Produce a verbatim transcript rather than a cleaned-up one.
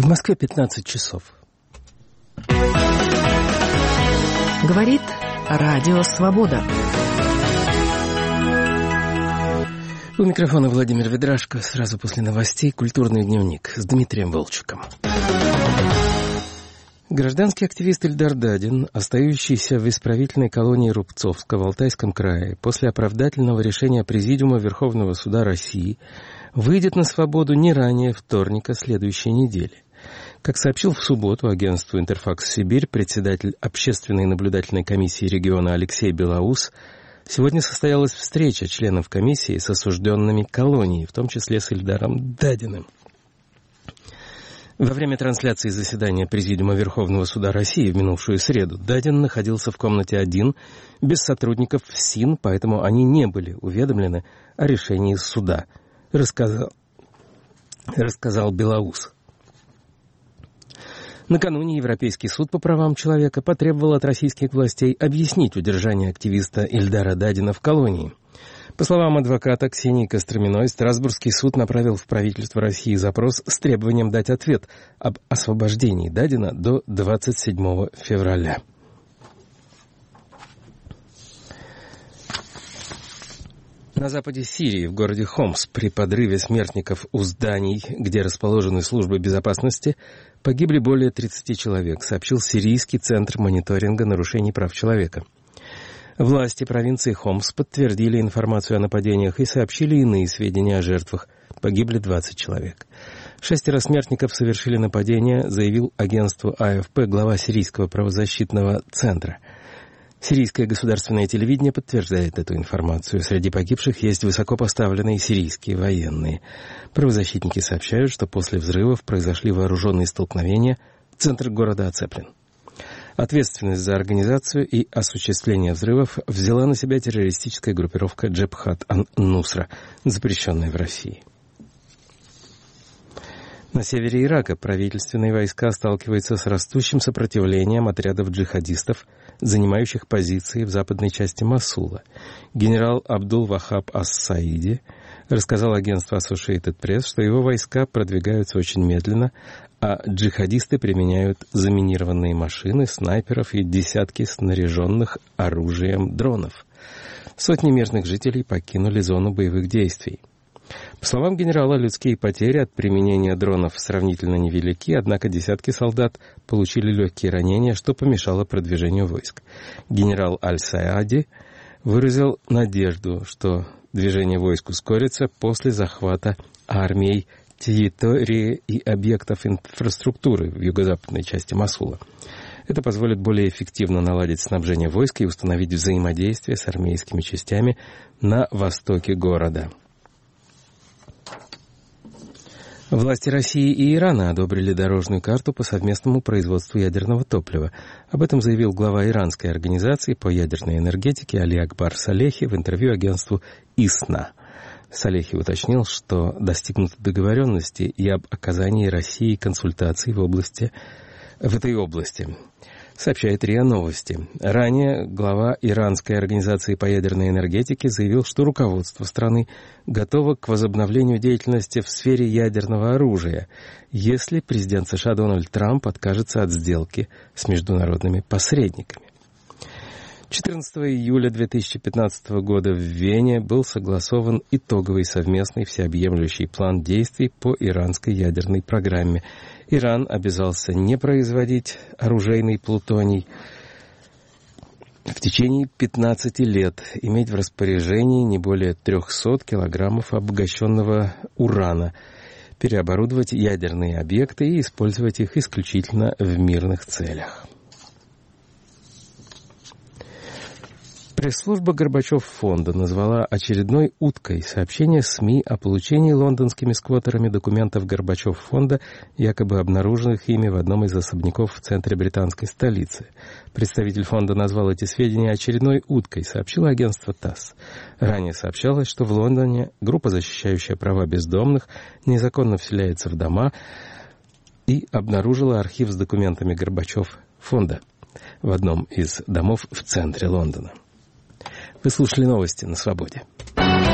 В Москве пятнадцать часов. Говорит Радио Свобода. У микрофона Владимир Ведрашко. Сразу после новостей «Культурный дневник» с Дмитрием Волчиком. Гражданский активист Ильдар Дадин, остающийся в исправительной колонии Рубцовска в Алтайском крае, после оправдательного решения Президиума Верховного суда России выйдет на свободу не ранее вторника следующей недели. Как сообщил в субботу агентству «Интерфакс-Сибирь» председатель Общественной наблюдательной комиссии региона Алексей Белоус, сегодня состоялась встреча членов комиссии с осужденными колонии, в том числе с Ильдаром Дадиным. Во время трансляции заседания Президиума Верховного суда России в минувшую среду Дадин находился в комнате один, без сотрудников СИН, поэтому они не были уведомлены о решении суда, рассказал, рассказал Белоус. Накануне Европейский суд по правам человека потребовал от российских властей объяснить удержание активиста Ильдара Дадина в колонии. По словам адвоката Ксении Костроминой, Страсбургский суд направил в правительство России запрос с требованием дать ответ об освобождении Дадина до двадцать седьмого февраля. На западе Сирии, в городе Хомс, при подрыве смертников у зданий, где расположены службы безопасности, погибли более тридцати человек, сообщил Сирийский центр мониторинга нарушений прав человека. Власти провинции Хомс подтвердили информацию о нападениях и сообщили иные сведения о жертвах. Погибли двадцать человек. Шестеро смертников совершили нападение, заявил агентству А Эф Пэ глава Сирийского правозащитного центра. Сирийское государственное телевидение подтверждает эту информацию. Среди погибших есть высокопоставленные сирийские военные. Правозащитники сообщают, что после взрывов произошли вооруженные столкновения. Центр города оцеплен. Ответственность за организацию и осуществление взрывов взяла на себя террористическая группировка Джебхат ан-Нусра, запрещенная в России. На севере Ирака правительственные войска сталкиваются с растущим сопротивлением отрядов джихадистов, занимающих позиции в западной части Мосула. Генерал Абдул-Вахаб ас-Саиди рассказал агентству Associated Press, что его войска продвигаются очень медленно, а джихадисты применяют заминированные машины, снайперов и десятки снаряженных оружием дронов. Сотни мирных жителей покинули зону боевых действий. По словам генерала, людские потери от применения дронов сравнительно невелики, однако десятки солдат получили легкие ранения, что помешало продвижению войск. Генерал Аль-Саади выразил надежду, что движение войск ускорится после захвата армией территории и объектов инфраструктуры в юго-западной части Мосула. Это позволит более эффективно наладить снабжение войск и установить взаимодействие с армейскими частями на востоке города. Власти России и Ирана одобрили дорожную карту по совместному производству ядерного топлива. Об этом заявил глава иранской организации по ядерной энергетике Али Акбар Салехи в интервью агентству ИСНА. Салехи уточнил, что достигнуты договоренности и об оказании России консультаций в области, в этой области. Сообщает РИА Новости. Ранее глава иранской организации по ядерной энергетике заявил, что руководство страны готово к возобновлению деятельности в сфере ядерного оружия, если президент США Дональд Трамп откажется от сделки с международными посредниками. четырнадцатого июля две тысячи пятнадцатого года в Вене был согласован итоговый совместный всеобъемлющий план действий по иранской ядерной программе. Иран обязался не производить оружейный плутоний в течение пятнадцати лет, иметь в распоряжении не более трехсот килограммов обогащенного урана, переоборудовать ядерные объекты и использовать их исключительно в мирных целях. Пресс-служба Горбачев-фонда назвала очередной уткой сообщение СМИ о получении лондонскими сквоттерами документов Горбачев-фонда, якобы обнаруженных ими в одном из особняков в центре британской столицы. Представитель фонда назвал эти сведения очередной уткой, сообщило агентство ТАСС. Ранее сообщалось, что в Лондоне группа, защищающая права бездомных, незаконно вселяется в дома и обнаружила архив с документами Горбачев-фонда в одном из домов в центре Лондона. Вы слушали новости на Свободе.